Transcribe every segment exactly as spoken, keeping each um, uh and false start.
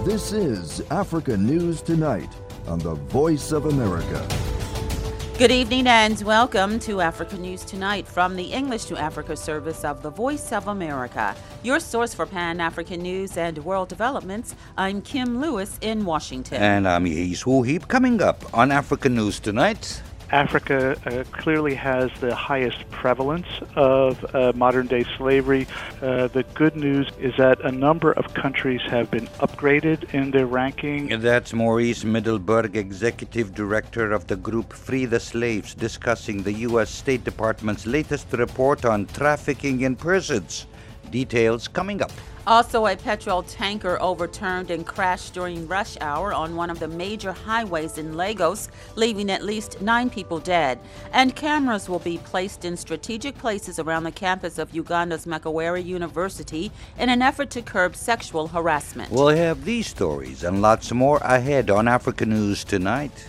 This is Africa News Tonight on the Voice of America. Good evening and welcome to Africa News Tonight from the English to Africa service of the Voice of America. Your source for Pan-African news and world developments. I'm Kim Lewis in Washington. And I'm Yehis Wuhib. Coming up on Africa News Tonight. Africa uh, clearly has the highest prevalence of uh, modern-day slavery. Uh, the good news is that a number of countries have been upgraded in their ranking. And that's Maurice Middelburg, Executive Director of the group Free the Slaves, discussing the U S State Department's latest report on trafficking in persons. Details coming up. Also, a petrol tanker overturned and crashed during rush hour on one of the major highways in Lagos, leaving at least nine people dead. And cameras will be placed in strategic places around the campus of Uganda's Makerere University in an effort to curb sexual harassment. We'll have these stories and lots more ahead on Africa News Tonight.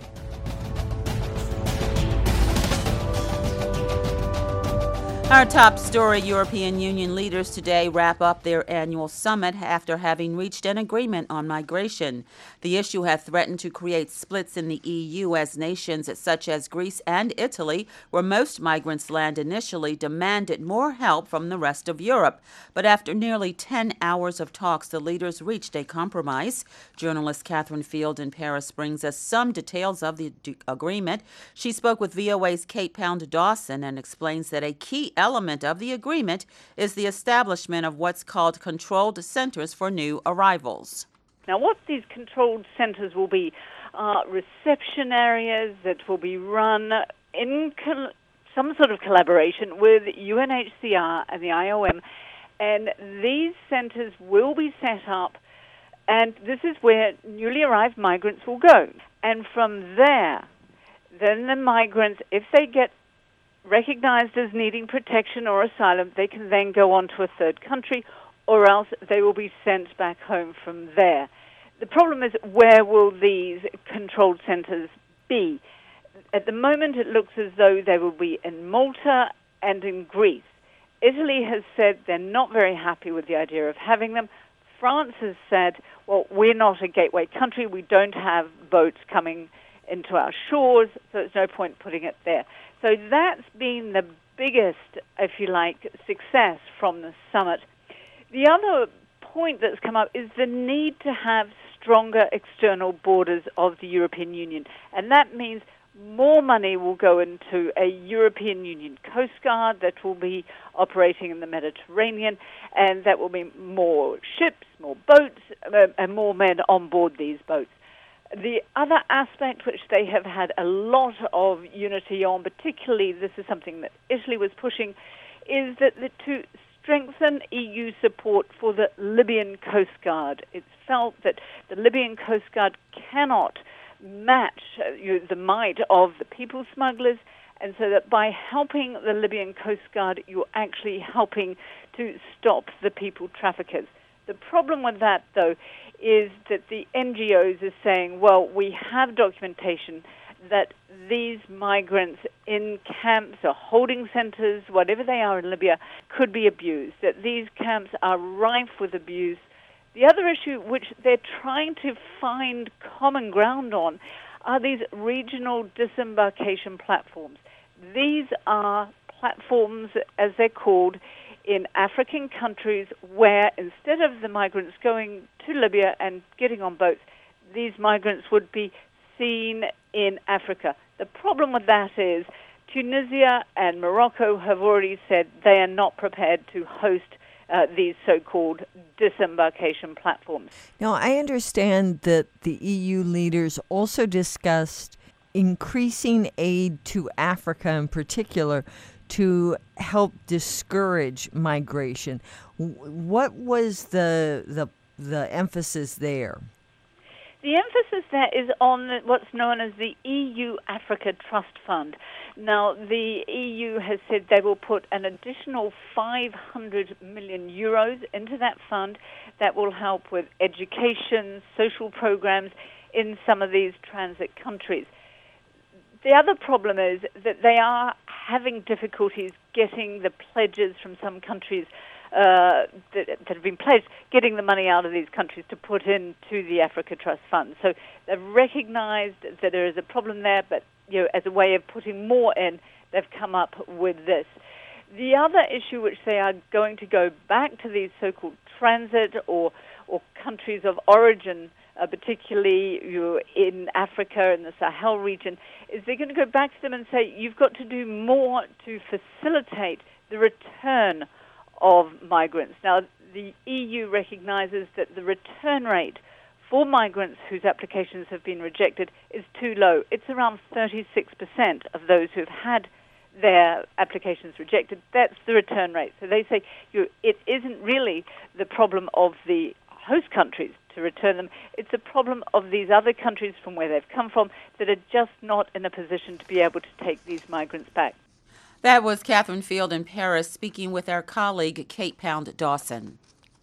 Our top story, European Union leaders today wrap up their annual summit after having reached an agreement on migration. The issue has threatened to create splits in the E U as nations such as Greece and Italy, where most migrants land initially, demanded more help from the rest of Europe. But after nearly ten hours of talks, the leaders reached a compromise. Journalist Catherine Field in Paris brings us some details of the d- agreement. She spoke with V O A's Kate Pound-Dawson and explains that a key element of the agreement is the establishment of what's called controlled centers for new arrivals. Now, what these controlled centers will be are reception areas that will be run in col- some sort of collaboration with U N H C R and the I O M, and these centers will be set up, and this is where newly arrived migrants will go. And from there, then the migrants, if they get recognized as needing protection or asylum, they can then go on to a third country, or else they will be sent back home from there. The problem is, where will these controlled centers be? At the moment, it looks as though they will be in Malta and in Greece. Italy has said they're not very happy with the idea of having them. France has said, well, we're not a gateway country. We don't have boats coming into our shores, so there's no point putting it there. So that's been the biggest, if you like, success from the summit. The other point that's come up is the need to have stronger external borders of the European Union. And that means more money will go into a European Union Coast Guard that will be operating in the Mediterranean, and that will be more ships, more boats, uh, and more men on board these boats. The other aspect which they have had a lot of unity on, particularly this is something that Italy was pushing, is that the, to strengthen E U support for the Libyan Coast Guard. It's felt that the Libyan Coast Guard cannot match uh, you know, the might of the people smugglers, and so that by helping the Libyan Coast Guard, you're actually helping to stop the people traffickers. The problem with that, though, is that the N G Os are saying, well, we have documentation that these migrants in camps or holding centers, whatever they are in Libya, could be abused, that these camps are rife with abuse. The other issue which they're trying to find common ground on are these regional disembarkation platforms. These are platforms, as they're called, in African countries where instead of the migrants going to Libya and getting on boats, these migrants would be seen in Africa. The problem with that is Tunisia and Morocco have already said they are not prepared to host uh, these so-called disembarkation platforms. Now, I understand that the E U leaders also discussed increasing aid to Africa in particular to help discourage migration. What was the the the emphasis there? The emphasis there is on what's known as the E U Africa Trust Fund. Now, the E U has said they will put an additional five hundred million euros into that fund that will help with education, social programs in some of these transit countries. The other problem is that they are having difficulties getting the pledges from some countries uh, that, that have been pledged, getting the money out of these countries to put into the Africa Trust Fund. So they've recognized that there is a problem there, but you know, as a way of putting more in, they've come up with this. The other issue which they are going to go back to these so-called transit or or countries of origin, uh, particularly you know, in Africa, in the Sahel region, is they're going to go back to them and say, you've got to do more to facilitate the return of migrants. Now, the E U recognizes that the return rate for migrants whose applications have been rejected is too low. It's around thirty-six percent of those who've had their applications rejected. That's the return rate. So they say you know, it isn't really the problem of the host countries to return them. It's a problem of these other countries from where they've come from that are just not in a position to be able to take these migrants back. That was Catherine Field in Paris speaking with our colleague Kate Pound Dawson.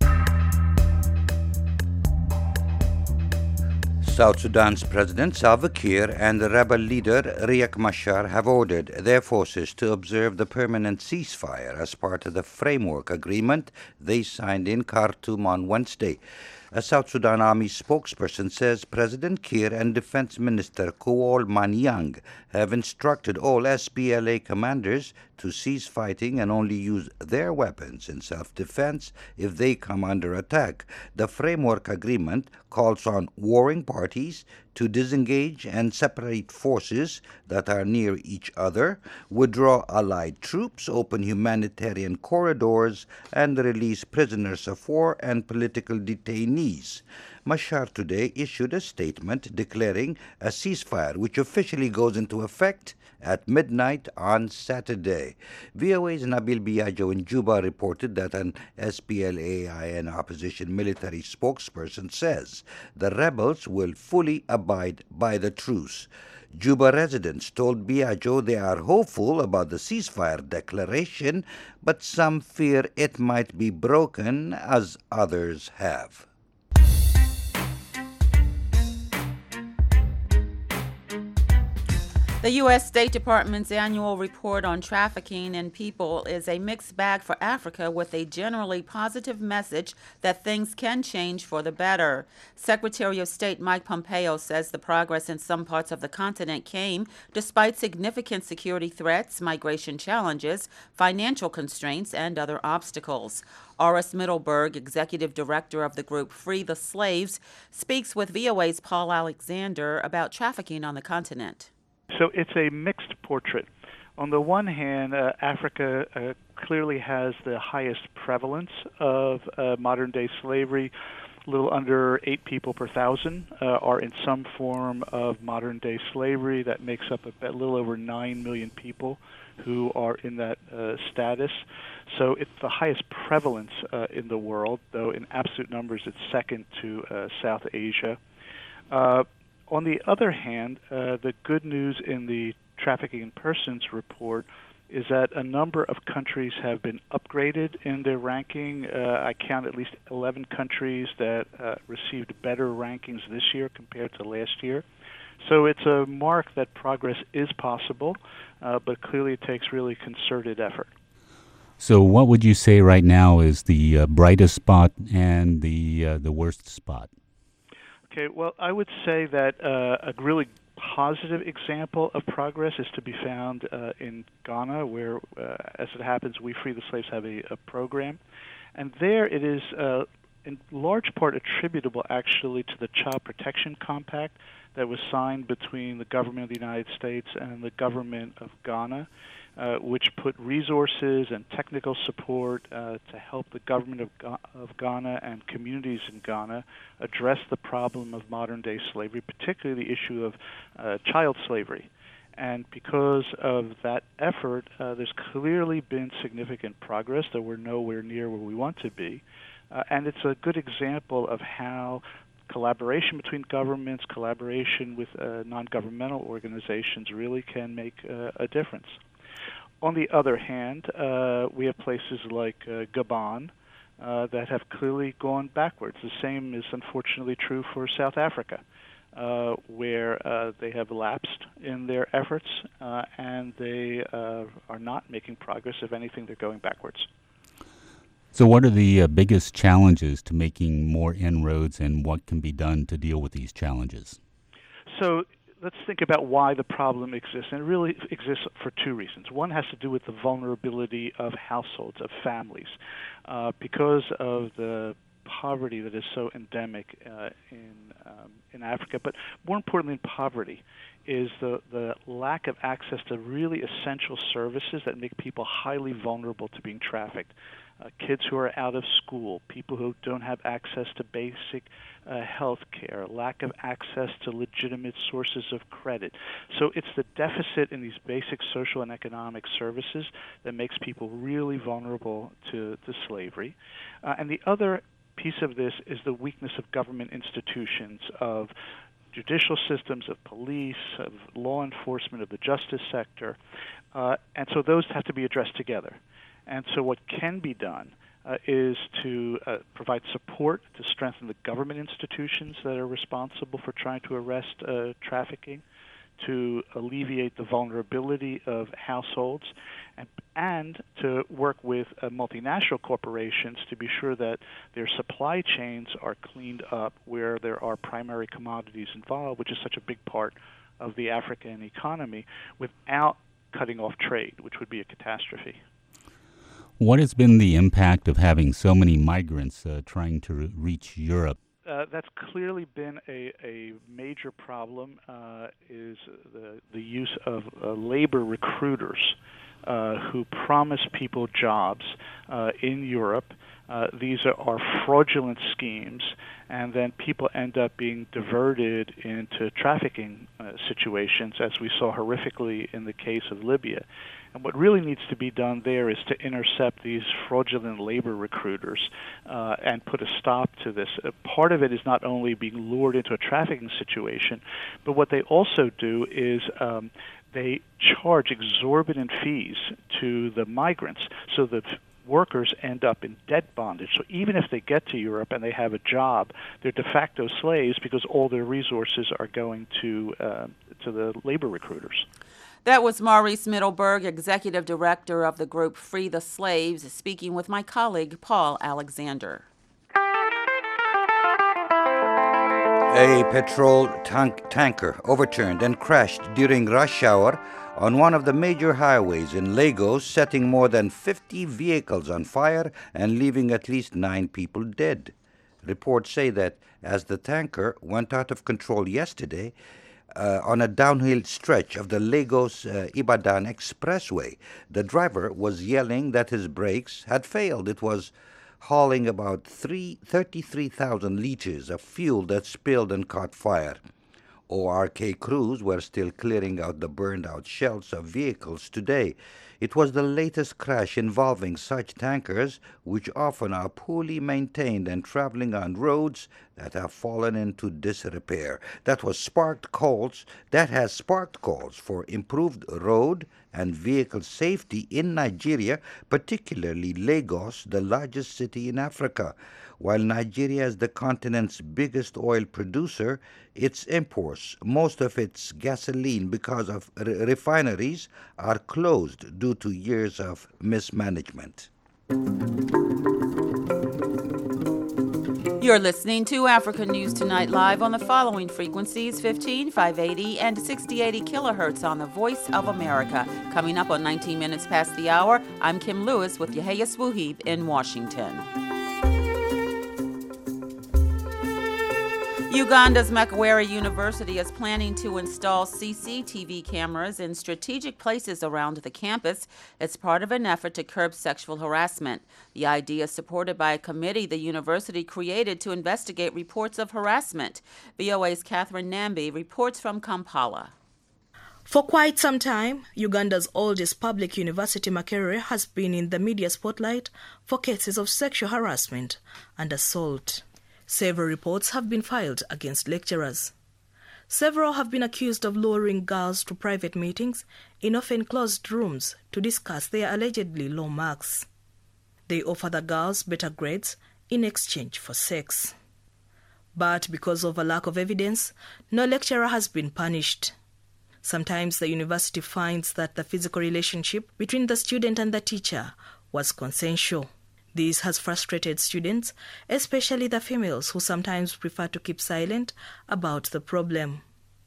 South Sudan's President Salva Kiir and the rebel leader Riek Machar have ordered their forces to observe the permanent ceasefire as part of the framework agreement they signed in Khartoum on Wednesday. A South Sudan Army spokesperson says President Kiir and Defense Minister Kuol Manyang have instructed all S P L A commanders to cease fighting and only use their weapons in self-defense if they come under attack. The framework agreement calls on warring parties to disengage and separate forces that are near each other, withdraw allied troops, open humanitarian corridors, and release prisoners of war and political detainees. Machar today issued a statement declaring a ceasefire which officially goes into effect at midnight on Saturday. V O A's Nabil Biagio in Juba reported that an S P L A I N opposition military spokesperson says the rebels will fully abide by the truce. Juba residents told Biagio they are hopeful about the ceasefire declaration, but some fear it might be broken as others have. The U S State Department's annual report on trafficking in people is a mixed bag for Africa, with a generally positive message that things can change for the better. Secretary of State Mike Pompeo says the progress in some parts of the continent came despite significant security threats, migration challenges, financial constraints, and other obstacles. Oris Middleberg, executive director of the group Free the Slaves, speaks with V O A's Paul Alexander about trafficking on the continent. So it's a mixed portrait. On the one hand, uh, Africa uh, clearly has the highest prevalence of uh, modern-day slavery. A little under eight people per thousand uh, are in some form of modern-day slavery. That makes up a, a little over nine million people who are in that uh, status. So it's the highest prevalence uh, in the world, though in absolute numbers it's second to uh, South Asia. Uh, On the other hand, uh, the good news in the Trafficking in Persons report is that a number of countries have been upgraded in their ranking. Uh, I count at least eleven countries that uh, received better rankings this year compared to last year. So it's a mark that progress is possible, uh, but clearly it takes really concerted effort. So what would you say right now is the uh, brightest spot and the uh, the worst spot? Okay, well, I would say that uh, a really positive example of progress is to be found uh, in Ghana, where, uh, as it happens, We Free the Slaves have a, a program. And there it is uh, in large part attributable, actually, to the Child Protection Compact that was signed between the government of the United States and the government of Ghana, uh, which put resources and technical support uh, to help the government of, Ga- of Ghana and communities in Ghana address the problem of modern-day slavery, particularly the issue of uh, child slavery. And because of that effort, uh, there's clearly been significant progress, though we're nowhere near where we want to be. Uh, and it's a good example of how collaboration between governments, collaboration with uh, non-governmental organizations really can make uh, a difference. On the other hand, uh, we have places like uh, Gabon uh, that have clearly gone backwards. The same is unfortunately true for South Africa, uh, where uh, they have lapsed in their efforts uh, and they uh, are not making progress. If anything, they're going backwards. So what are the uh, biggest challenges to making more inroads, and what can be done to deal with these challenges? So let's think about why the problem exists, and it really exists for two reasons. One has to do with the vulnerability of households, of families, uh, because of the poverty that is so endemic uh, in um, in Africa. But more importantly, in poverty, is the, the lack of access to really essential services that make people highly vulnerable to being trafficked. Uh, kids who are out of school, people who don't have access to basic uh, health care, lack of access to legitimate sources of credit. So it's the deficit in these basic social and economic services that makes people really vulnerable to, to slavery. Uh, and the other piece of this is the weakness of government institutions, of judicial systems, of police, of law enforcement, of the justice sector. Uh, and so those have to be addressed together. And so what can be done uh, is to uh, provide support to strengthen the government institutions that are responsible for trying to arrest uh, trafficking, to alleviate the vulnerability of households, and, and to work with uh, multinational corporations to be sure that their supply chains are cleaned up where there are primary commodities involved, which is such a big part of the African economy, without cutting off trade, which would be a catastrophe. What has been the impact of having so many migrants uh, trying to re- reach Europe? Uh, that's clearly been a, a major problem, uh, is the, the use of uh, labor recruiters uh, who promise people jobs uh, in Europe. Uh, these are, are fraudulent schemes, and then people end up being diverted into trafficking uh, situations, as we saw horrifically in the case of Libya. And what really needs to be done there is to intercept these fraudulent labor recruiters uh, and put a stop to this. Uh, part of it is not only being lured into a trafficking situation, but what they also do is um, they charge exorbitant fees to the migrants, so that workers end up in debt bondage. So even if they get to Europe and they have a job, they're de facto slaves because all their resources are going to uh, to the labor recruiters. That was Maurice Middleburg, Executive Director of the group Free the Slaves, speaking with my colleague Paul Alexander. A petrol tank tanker overturned and crashed during rush hour on one of the major highways in Lagos, setting more than fifty vehicles on fire and leaving at least nine people dead. Reports say that as the tanker went out of control yesterday, Uh, on a downhill stretch of the Lagos-Ibadan uh, expressway, the driver was yelling that his brakes had failed. It was hauling about thirty-three thousand liters of fuel that spilled and caught fire. O R K crews were still clearing out the burned-out shells of vehicles today. It was the latest crash involving such tankers, which often are poorly maintained and traveling on roads that have fallen into disrepair. That was sparked calls. That has sparked calls for improved road and vehicle safety in Nigeria, particularly Lagos, the largest city in Africa. While Nigeria is the continent's biggest oil producer, its imports, most of its gasoline because of re- refineries, are closed due to years of mismanagement. You're listening to Africa News Tonight live on the following frequencies: fifteen, five eighty, and sixty eighty kilohertz on the Voice of America. Coming up on nineteen minutes past the hour, I'm Kim Lewis with Yahya Swuheeb in Washington. Uganda's Makerere University is planning to install C C T V cameras in strategic places around the campus. It's part of an effort to curb sexual harassment. The idea is supported by a committee the university created to investigate reports of harassment. V O A's Catherine Nambi reports from Kampala. For quite some time, Uganda's oldest public university, Makerere, has been in the media spotlight for cases of sexual harassment and assault. Several reports have been filed against lecturers. Several have been accused of luring girls to private meetings in often closed rooms to discuss their allegedly low marks. They offer the girls better grades in exchange for sex. But because of a lack of evidence, no lecturer has been punished. Sometimes the university finds that the physical relationship between the student and the teacher was consensual. This has frustrated students, especially the females who sometimes prefer to keep silent about the problem.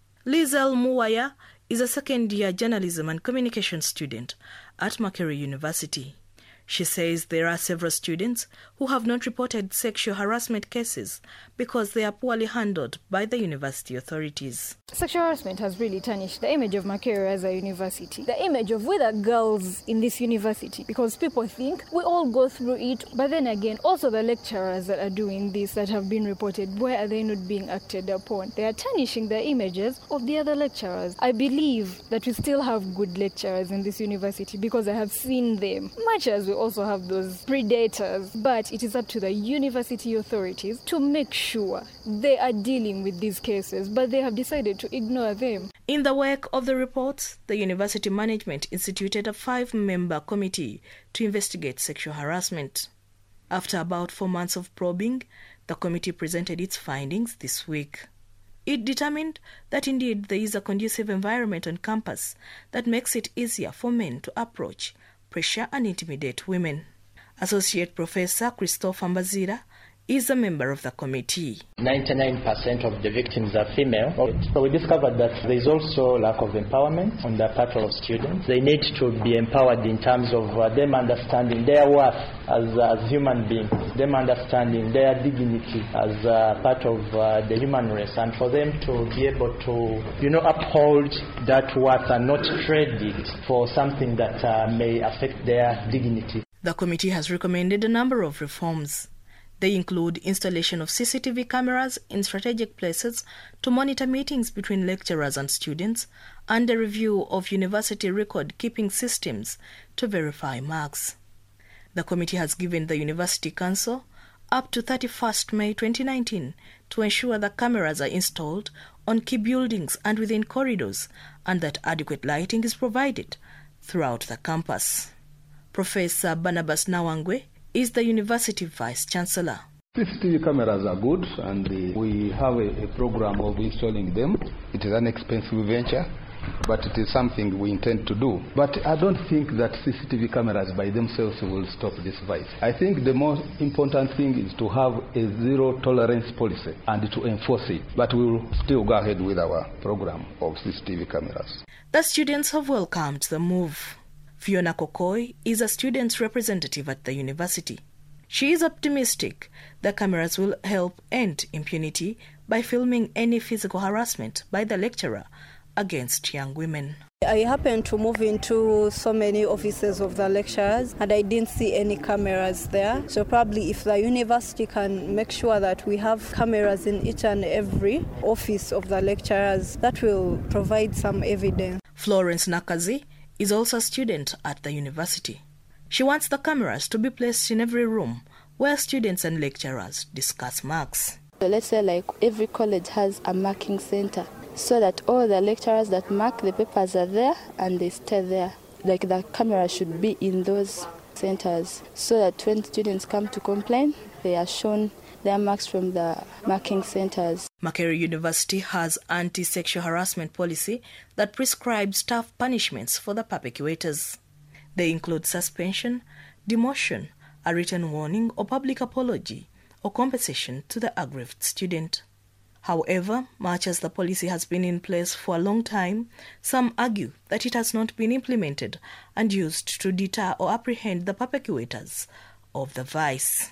Lizel Muwaya is a second-year journalism and communication student at Makerere University. She says there are several students who have not reported sexual harassment cases because they are poorly handled by the university authorities. Sexual harassment has really tarnished the image of Makerere as a university, the image of we the girls in this university, because people think we all go through it, but then again, also the lecturers that are doing this that have been reported, where are they not being acted upon? They are tarnishing the images of the other lecturers. I believe that we still have good lecturers in this university because I have seen them, much as we also have those predators, but it is up to the university authorities to make sure they are dealing with these cases, but they have decided to ignore them. In the wake of the reports, the university management instituted a five-member committee to investigate sexual harassment. After about four months of probing, the committee presented its findings this week. It determined that indeed there is a conducive environment on campus that makes it easier for men to approach, pressure and intimidate women. Associate Professor Christopher Mbazira is a member of the committee. ninety-nine percent of the victims are female. So we discovered that there is also lack of empowerment on the part of students. They need to be empowered in terms of uh, them understanding their worth as, as human beings, them understanding their dignity as uh, part of uh, the human race, and for them to be able to, you know, uphold that worth and not trade it for something that uh, may affect their dignity. The committee has recommended a number of reforms. They include installation of C C T V cameras in strategic places to monitor meetings between lecturers and students, and a review of university record-keeping systems to verify marks. The committee has given the University Council up to thirty-first May twenty nineteen to ensure that cameras are installed on key buildings and within corridors, and that adequate lighting is provided throughout the campus. Professor Barnabas Nawangwe is the university vice-chancellor. C C T V cameras are good, and uh, we have a, a program of installing them. It is an expensive venture, but it is something we intend to do. But I don't think that C C T V cameras by themselves will stop this vice. I think the most important thing is to have a zero-tolerance policy and to enforce it. But we will still go ahead with our program of C C T V cameras. The students have welcomed the move. Fiona Kokoi is a student's representative at the university. She is optimistic the cameras will help end impunity by filming any physical harassment by the lecturer against young women. I happened to move into so many offices of the lecturers and I didn't see any cameras there. So probably if the university can make sure that we have cameras in each and every office of the lecturers, that will provide some evidence. Florence Nakazi is also a student at the university. She wants the cameras to be placed in every room where students and lecturers discuss marks. So let's say like every college has a marking center, so that all the lecturers that mark the papers are there and they stay there. Like the camera should be in those centers, so that when students come to complain, they are shown their marks from the marking centers. Makerere University has anti-sexual harassment policy that prescribes tough punishments for the perpetrators. They include suspension, demotion, a written warning or public apology, or compensation to the aggrieved student. However, much as the policy has been in place for a long time, some argue that it has not been implemented and used to deter or apprehend the perpetrators of the vice.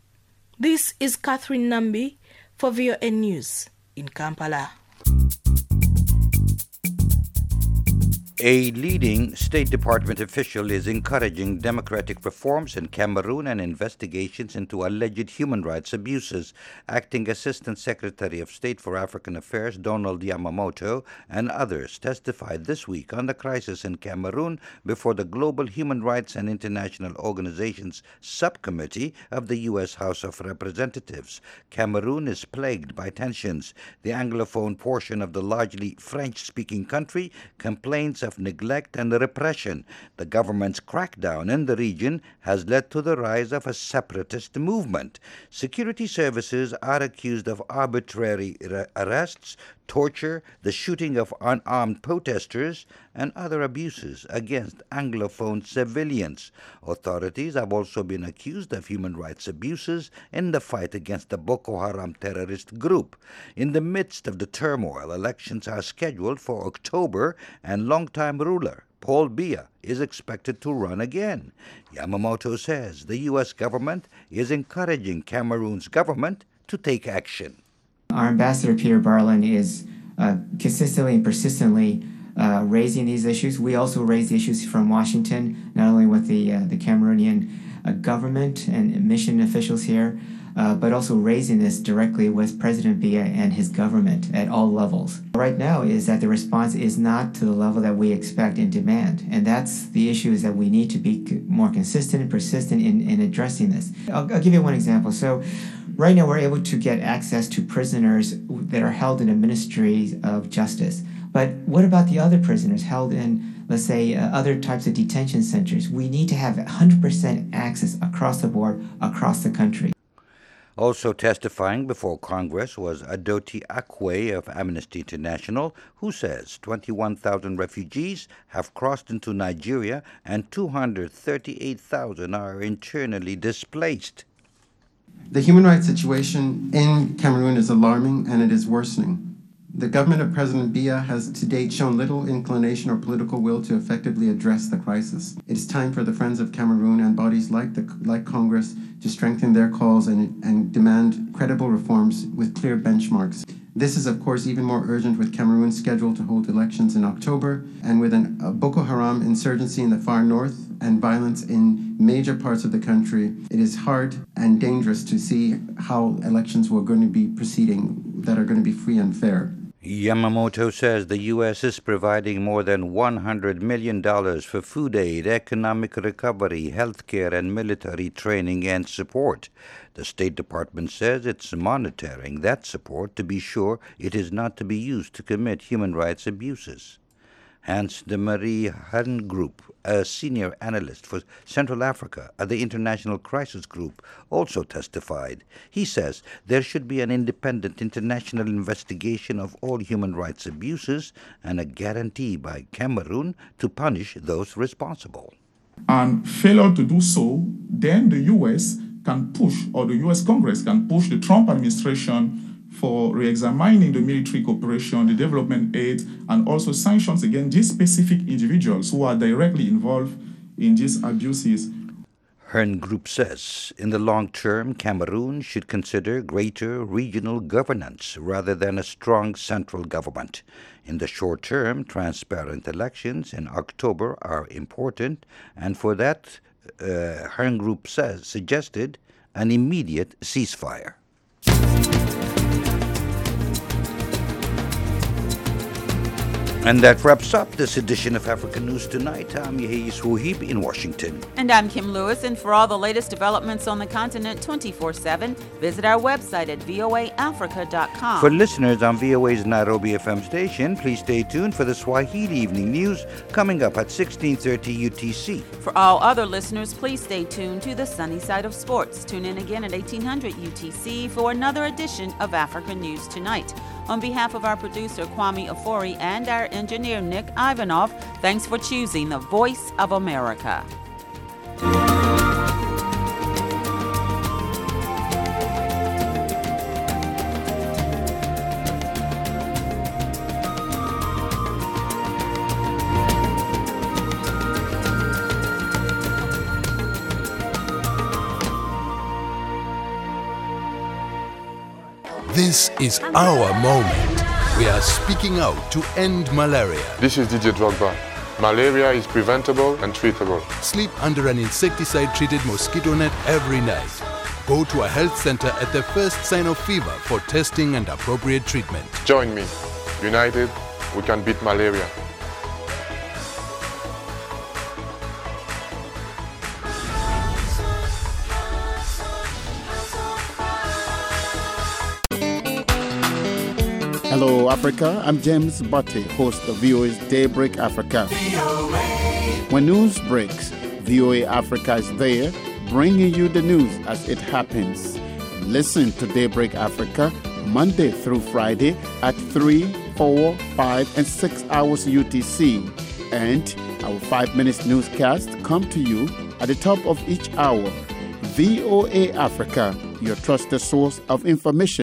This is Catherine Nambi for V O N News in Kampala. A leading State Department official is encouraging democratic reforms in Cameroon and investigations into alleged human rights abuses. Acting Assistant Secretary of State for African Affairs Donald Yamamoto and others testified this week on the crisis in Cameroon before the Global Human Rights and International Organizations Subcommittee of the U S House of Representatives. Cameroon is plagued by tensions. The Anglophone portion of the largely French-speaking country complains of neglect and repression. The government's crackdown in the region has led to the rise of a separatist movement. Security services are accused of arbitrary arrests, torture, the shooting of unarmed protesters, and other abuses against Anglophone civilians. Authorities have also been accused of human rights abuses in the fight against the Boko Haram terrorist group. In the midst of the turmoil, elections are scheduled for October, and longtime ruler Paul Biya is expected to run again. Yamamoto says the U S government is encouraging Cameroon's government to take action. Our ambassador, Peter Barlin, is uh, consistently and persistently uh, raising these issues. We also raise the issues from Washington, not only with the, uh, the Cameroonian uh, government and mission officials here, uh, but also raising this directly with President Biya and his government at all levels. Right now is that the response is not to the level that we expect and demand, and that's the issue, is that we need to be more consistent and persistent in, in addressing this. I'll, I'll give you one example. So right now we're able to get access to prisoners that are held in a ministry of justice. But what about the other prisoners held in, let's say, uh, other types of detention centers? We need to have one hundred percent access across the board, across the country. Also testifying before Congress was Adoti Akwe of Amnesty International, who says twenty-one thousand refugees have crossed into Nigeria and two hundred thirty-eight thousand are internally displaced. The human rights situation in Cameroon is alarming, and it is worsening. The government of President Biya has to date shown little inclination or political will to effectively address the crisis. It is time for the Friends of Cameroon and bodies like the like Congress to strengthen their calls and, and demand credible reforms with clear benchmarks. This is, of course, even more urgent with Cameroon scheduled to hold elections in October, and with an, a Boko Haram insurgency in the far north and violence in major parts of the country. It is hard and dangerous to see how elections were going to be proceeding that are going to be free and fair. Yamamoto says the U S is providing more than one hundred million dollars for food aid, economic recovery, healthcare, and military training and support. The State Department says it's monitoring that support to be sure it is not to be used to commit human rights abuses. Hans de Marie Herngroup, a senior analyst for Central Africa at the International Crisis Group, also testified. He says there should be an independent international investigation of all human rights abuses and a guarantee by Cameroon to punish those responsible. And failure to do so, then the U S can push, or the U S Congress can push the Trump administration for re-examining the military cooperation, the development aid, and also sanctions against these specific individuals who are directly involved in these abuses. Herngroup says in the long term, Cameroon should consider greater regional governance rather than a strong central government. In the short term, transparent elections in October are important, and for that, uh, Herngroup says, suggested an immediate ceasefire. And that wraps up this edition of African News Tonight. I'm Yehia Swahib in Washington. And I'm Kim Lewis. And for all the latest developments on the continent twenty-four seven, visit our website at V O A Africa dot com. For listeners on V O A's Nairobi F M station, please stay tuned for the Swahili Evening News coming up at sixteen thirty U T C. For all other listeners, please stay tuned to the Sunny Side of Sports. Tune in again at eighteen hundred U T C for another edition of African News Tonight. On behalf of our producer, Kwame Afori, and our engineer, Nick Ivanov, thanks for choosing the Voice of America. This is our moment. We are speaking out to end malaria. This is D J Drogba. Malaria is preventable and treatable. Sleep under an insecticide-treated mosquito net every night. Go to a health center at the first sign of fever for testing and appropriate treatment. Join me. United, we can beat malaria. Hello, Africa. I'm James Butte, host of V O A's Daybreak Africa. When news breaks, V O A Africa is there, bringing you the news as it happens. Listen to Daybreak Africa Monday through Friday at three, four, five, and six hours U T C. And our five minutes newscast come to you at the top of each hour. V O A Africa, your trusted source of information